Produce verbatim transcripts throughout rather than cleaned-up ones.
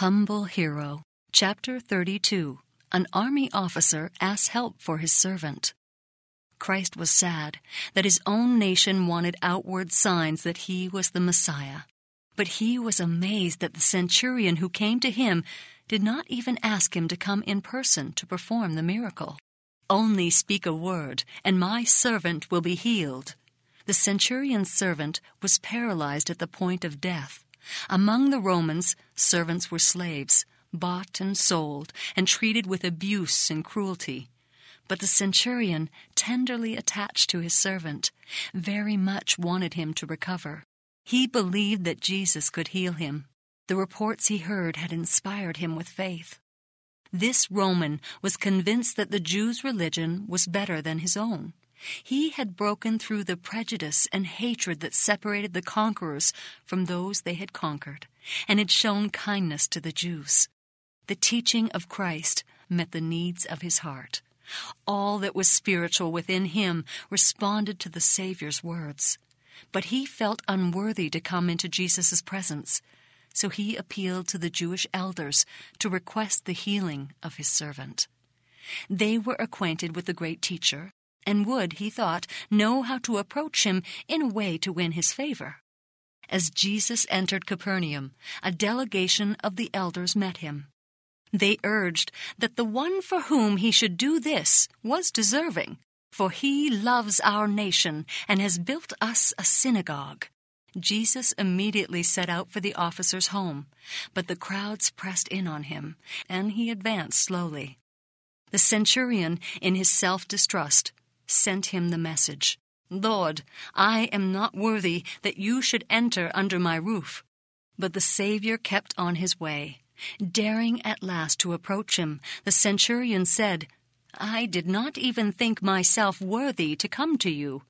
Humble Hero, Chapter thirty-two. An army officer asks help for his servant. Christ was sad that his own nation wanted outward signs that he was the Messiah. But he was amazed that the centurion who came to him did not even ask him to come in person to perform the miracle. "Only speak a word, and my servant will be healed." The centurion's servant was paralyzed at the point of death. Among the Romans, servants were slaves, bought and sold, and treated with abuse and cruelty. But the centurion, tenderly attached to his servant, very much wanted him to recover. He believed that Jesus could heal him. The reports he heard had inspired him with faith. This Roman was convinced that the Jews' religion was better than his own. He had broken through the prejudice and hatred that separated the conquerors from those they had conquered, and had shown kindness to the Jews. The teaching of Christ met the needs of his heart. All that was spiritual within him responded to the Savior's words. But he felt unworthy to come into Jesus' presence, so he appealed to the Jewish elders to request the healing of his servant. They were acquainted with the great teacher, and would, he thought, know how to approach him in a way to win his favor. As Jesus entered Capernaum, a delegation of the elders met him. They urged that the one for whom he should do this was deserving, for he loves our nation and has built us a synagogue. Jesus immediately set out for the officer's home, but the crowds pressed in on him, and he advanced slowly. The centurion, in his self-distrust, sent him the message, "Lord, I am not worthy that you should enter under my roof." But the Savior kept on his way. Daring at last to approach him, the centurion said, "I did not even think myself worthy to come to you.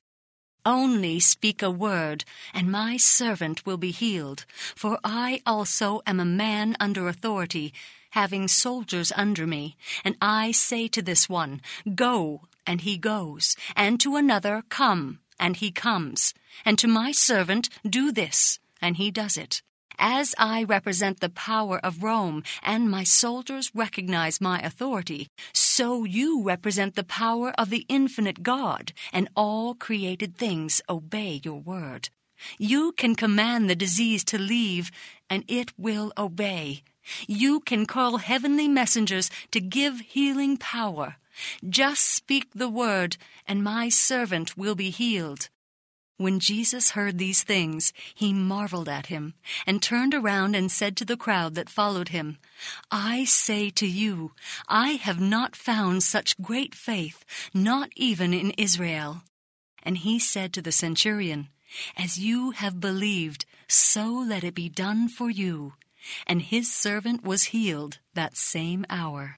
Only speak a word, and my servant will be healed, for I also am a man under authority, having soldiers under me, and I say to this one, 'Go,' and he goes, and to another, 'Come,' and he comes, and to my servant, 'Do this,' and he does it. As I represent the power of Rome, and my soldiers recognize my authority, so you represent the power of the infinite God, and all created things obey your word. You can command the disease to leave, and it will obey. You can call heavenly messengers to give healing power. Just speak the word, and my servant will be healed." When Jesus heard these things, he marveled at him, and turned around and said to the crowd that followed him, "I say to you, I have not found such great faith, not even in Israel." And he said to the centurion, "As you have believed, so let it be done for you." And his servant was healed that same hour.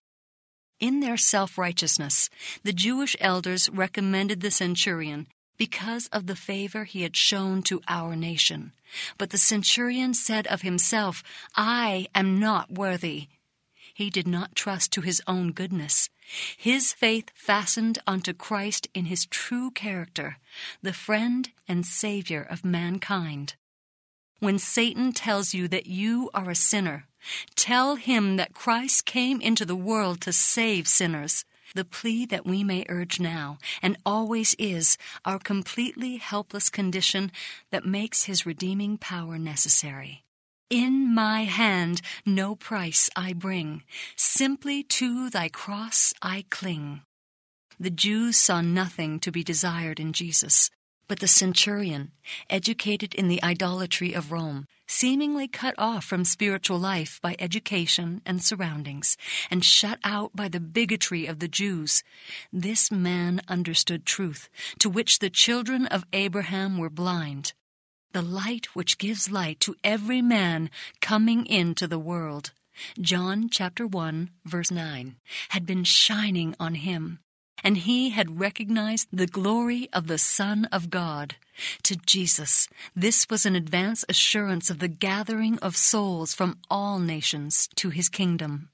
In their self-righteousness, the Jewish elders recommended the centurion because of the favor he had shown to our nation. But the centurion said of himself, "I am not worthy." He did not trust to his own goodness. His faith fastened onto Christ in his true character, the friend and Savior of mankind. When Satan tells you that you are a sinner, tell him that Christ came into the world to save sinners. The plea that we may urge now, and always is, our completely helpless condition that makes his redeeming power necessary. "In my hand no price I bring, simply to thy cross I cling." The Jews saw nothing to be desired in Jesus, but the centurion, educated in the idolatry of Rome, seemingly cut off from spiritual life by education and surroundings, and shut out by the bigotry of the Jews, this man understood truth, to which the children of Abraham were blind. The light which gives light to every man coming into the world, John chapter one, verse nine, had been shining on him, and he had recognized the glory of the Son of God. To Jesus, this was an advance assurance of the gathering of souls from all nations to his kingdom.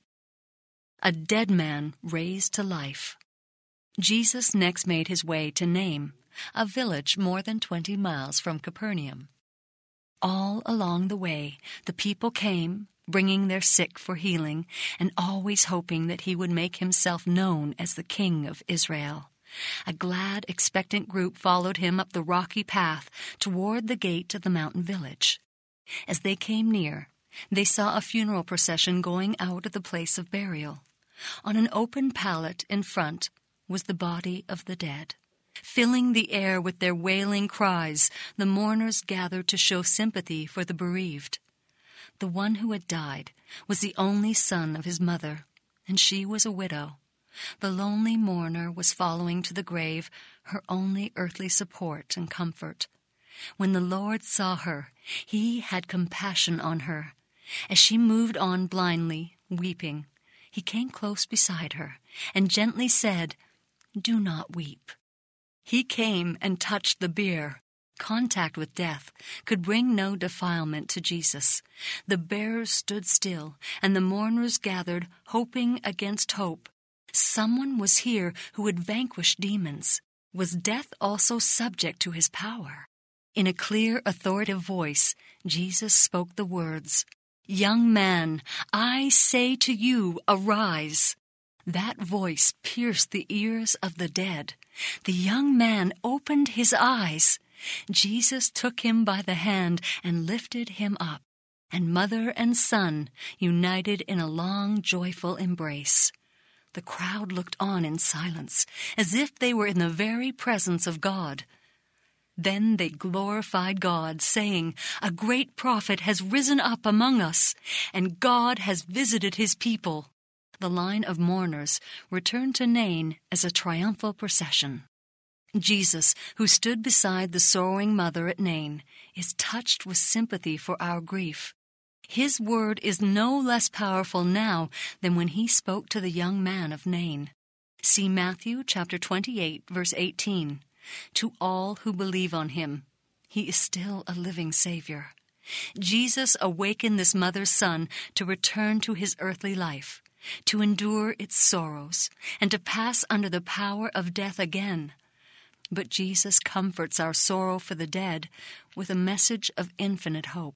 A dead man raised to life. Jesus next made his way to Nain, a village more than twenty miles from Capernaum. All along the way, the people came, bringing their sick for healing, and always hoping that he would make himself known as the King of Israel. A glad, expectant group followed him up the rocky path toward the gate of the mountain village. As they came near, they saw a funeral procession going out of the place of burial. On an open pallet in front was the body of the dead. Filling the air with their wailing cries, the mourners gathered to show sympathy for the bereaved. The one who had died was the only son of his mother, and she was a widow. The lonely mourner was following to the grave her only earthly support and comfort. When the Lord saw her, he had compassion on her. As she moved on blindly, weeping, he came close beside her and gently said, "Do not weep." He came and touched the bier. Contact with death could bring no defilement to Jesus. The bearers stood still, and the mourners gathered, hoping against hope. Someone was here who would vanquish demons. Was death also subject to his power? In a clear, authoritative voice, Jesus spoke the words, "Young man, I say to you, arise." That voice pierced the ears of the dead. The young man opened his eyes. Jesus took him by the hand and lifted him up, and mother and son united in a long, joyful embrace. The crowd looked on in silence, as if they were in the very presence of God. Then they glorified God, saying, "A great prophet has risen up among us, and God has visited his people." The line of mourners returned to Nain as a triumphal procession. Jesus, who stood beside the sorrowing mother at Nain, is touched with sympathy for our grief. His word is no less powerful now than when he spoke to the young man of Nain. See Matthew chapter twenty-eight, verse eighteen. To all who believe on him, he is still a living Savior. Jesus awakened this mother's son to return to his earthly life, to endure its sorrows, and to pass under the power of death again. But Jesus comforts our sorrow for the dead with a message of infinite hope.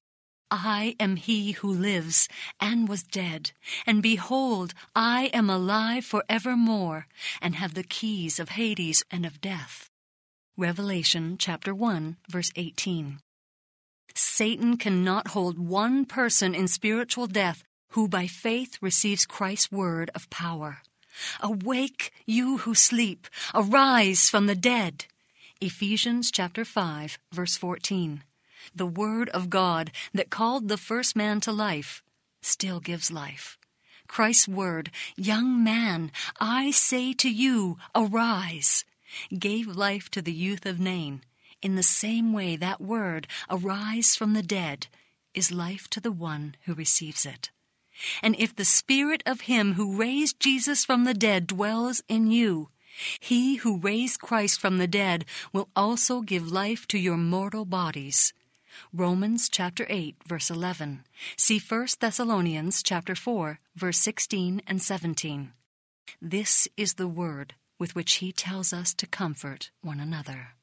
I am he who lives and was dead, and behold, I am alive forevermore, and have the keys of Hades and of death. Revelation chapter one, verse eighteen. Satan cannot hold one person in spiritual death who by faith receives Christ's word of power. Awake, you who sleep, arise from the dead. Ephesians chapter five, verse fourteen. The word of God that called the first man to life still gives life. Christ's word, "Young man, I say to you, arise," gave life to the youth of Nain. In the same way, that word, "arise from the dead," is life to the one who receives it. And if the Spirit of him who raised Jesus from the dead dwells in you, he who raised Christ from the dead will also give life to your mortal bodies. Romans chapter eight, verse eleven. See First Thessalonians chapter four, verse sixteen and seventeen. This is the word with which he tells us to comfort one another.